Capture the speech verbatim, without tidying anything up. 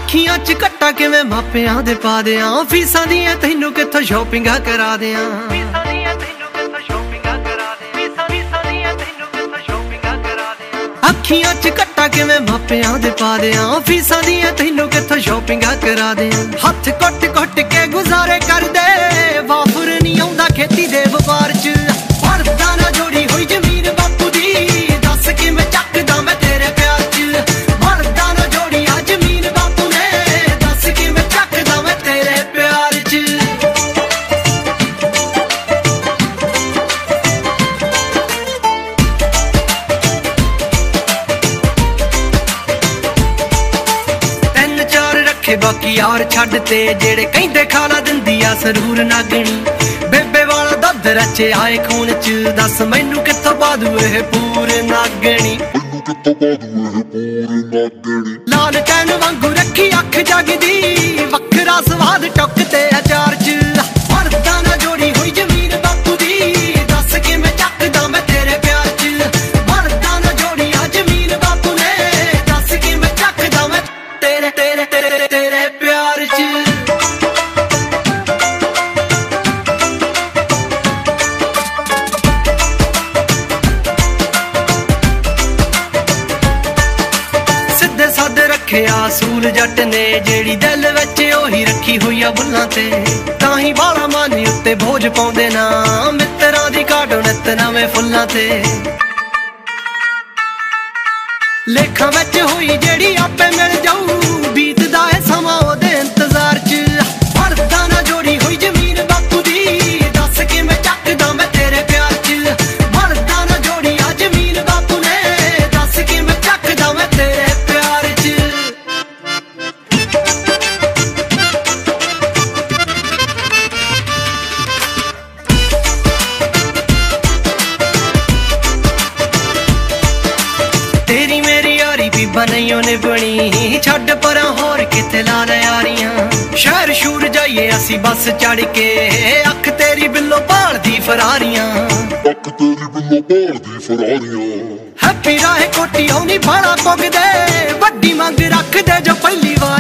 ਅੱਖੀਆਂ ਚ ਘੱਟਾ ਕਿਵੇਂ ਮਾਪਿਆਂ ਦੇ ਪਾ ਦਿਆਂ, ਫੀਸਾਂ ਦੀਆਂ ਤੈਨੂੰ ਕਿੱਥੋਂ ਸ਼ੋਪਿੰਗਾਂ ਕਰਾ ਦਿਆਂ। ਫੀਸਾਂ ਦੀਆਂ ਤੈਨੂੰ ਕਿੱਥੋਂ ਸ਼ੋਪਿੰਗਾਂ ਕਰਾ ਦਿਆਂ, ਫੀਸਾਂ ਫੀਸਾਂ ਦੀਆਂ ਤੈਨੂੰ ਕਿੱਥੋਂ ਸ਼ੋਪਿੰਗਾਂ ਕਰਾ ਦਿਆਂ। ਅੱਖੀਆਂ ਚ ਘੱਟਾ ਕਿਵੇਂ ਮਾਪਿਆਂ ਦੇ ਪਾ ਦਿਆਂ, ਫੀਸਾਂ ਦੀਆਂ ਤੈਨੂੰ ਕਿੱਥੋਂ ਸ਼ੋਪਿੰਗਾਂ ਕਰਾ ਦਿਆਂ। ਹੱਥ ਕੁੱਟ ਕੁੱਟ ਕੇ ਗੁਜ਼ਾਰੇ ਕਰਦੇ, ਵਾਫਰ ਨਹੀਂ ਆਉਂਦਾ ਖੇਤੀ ਦੇ ਵਪਾਰ ਚ। ਪੜਦਾ ਨਾ ਜੋੜੀ ਹੋਈ ਜ਼ਮੀਨ ਬਾਪੂ ਦੀ, ਦੱਸ ਕਿਵੇਂ ਚੱਕਦਾ ਮੈਂ ਤੇਰੇ ਪਿਆਰ ਚ। ਪੜਦਾ ਨਾ ਜੋੜੀ ਆ ਜ਼ਮੀਨ ਬਾਪੂ ਨੇ, ਦੱਸ ਕਿਵੇਂ ਚੱਕਦਾ ਮੈਂ ਤੇਰੇ ਪਿਆਰ ਚ। ਤਿੰਨ ਚਾਰ ਰੱਖੇ ਬਾਕੀ ਯਾਰ ਛੱਡ ਤੇ, ਜਿਹੜੇ ਕਹਿੰਦੇ ਖਾਲਾ ਦਿੰਦੀ ਆ ਸਰੂਰ ਨਾਗਣੀ। ਬੇਬੇ ਵਾਲਾ ਦੁੱਧ ਰਚੇ ਆਏ ਖੂਨ ਚ, ਦੱਸ ਮੈਨੂੰ ਕਿੱਥੋਂ ਪਾਦੂ ਇਹ ਪੂਰ ਨਾਗਣੀ। ਲਾਲ ਟੈਨ ਵਾਂਗੂ ਰੱਖੀ ਅੱਖ ਜਗਦੀ, ਵੱਖਰਾ ਸਵਾਦ ਟੁੱਕ ਤੇ ਅਚਾਰ ਚ। ਪੜਦਾ ਨਾ ਜੋੜੀ ਹੋਈ ਜ਼ਮੀਨ ਬਾਪੂ ਦੀ, ਦੱਸ ਕਿਵੇਂ ਚੱਕਦਾ ਮੈਂ ਤੇਰੇ ਪਿਆਰ ਚ। ਪੜਦਾ ਨਾ ਜੋੜੀ ਆ ਜ਼ਮੀਨ ਬਾਪੂ ਨੇ, ਦੱਸ ਕਿਵੇਂ ਚੱਕਦਾ ਮੈਂ ਤੇਰੇ ਤੇਰੇ ਤੇਰੇ ਤੇਰੇ ਪਿਆਰ ਚ। ਰੱਖਿਆ ਸੂਲ ਜੱਟ ਨੇ, ਜਿਹੜੀ ਦਿਲ ਵਿੱਚ ਉਹੀ ਰੱਖੀ ਹੋਈ ਆ ਬੁੱਲਾਂ ਤੇ। ਤਾਂ ਹੀ ਬਾਲਾ ਮਾਨੀ ਉੱਤੇ ਬੋਝ ਪਾਉਂਦੇ ਨਾ, ਮਿੱਤਰਾਂ ਦੀ ਘਾਟ ਨਿੱਤ ਨਵੇਂ ਫੁੱਲਾਂ ਤੇ। ਲੇਖਾਂ ਵਿੱਚ ਹੋਈ ਜਿਹੜੀ ਆਪੇ ਮਿਲ ਜਾਊ, ਬੀਤਦਾ ਏ ਸਮਾਂ ਉਹਦੇ ਇੰਤਜ਼ਾਰ ਚ। ਪੜਦਾ ਨਾ ਜੋੜੀ ਹੋਈ ਜ਼ਮੀਨ ਬਾਪੂ ਦੀ, ਦੱਸ ਕਿਵੇਂ ਚੱਕਦਾ ਮੈਂ ਤੇਰੇ ਪਿਆਰ ਚ। ਪੜਦਾ ਨਾ ਜੋੜੀ ਆ ਜ਼ਮੀਨ ਬਾਪੂ ਨੇ, ਦੱਸ ਕਿਵੇਂ ਚੱਕਦਾ ਮੈਂ ਤੇਰੇ ਪਿਆਰ ਚ। ਤੇਰੀ ਮੇਰੀ ਯਾਰੀ ਬੀਬਾ ਨਹੀਂ ਉਹਨੇ ਬਣੀ, ਛੱਡ ਪਰਾਂ ਹੋਰ ਕਿਤੇ ਲਾ ਲੈ ਯਾਰੀਆਂ। ਸ਼ਹਿਰ ਸ਼ੂਰ ਜਾਈਏ ਅਸੀਂ ਬੱਸ ਚੜ ਕੇ, ਅੱਖ ਤੇਰੀ ਬਿੱਲੋ ਭਾਲਦੀ ਫਰਾਰੀਆਂ। ਅੱਖ ਤੇਰੀ ਬਿੱਲੋ ਭਾਲਦੀ ਫਰਾਰੀਆਂ। ਹੈਪੀ ਰਾਹੇ ਕੋਟੀ ਆਉਣੀ ਬਾਲਾ ਪੁੱਗਦੇ, ਵੱਡੀ ਮੰਗ ਰੱਖਦੇ ਜੋ ਪਹਿਲੀ ਵਾਰ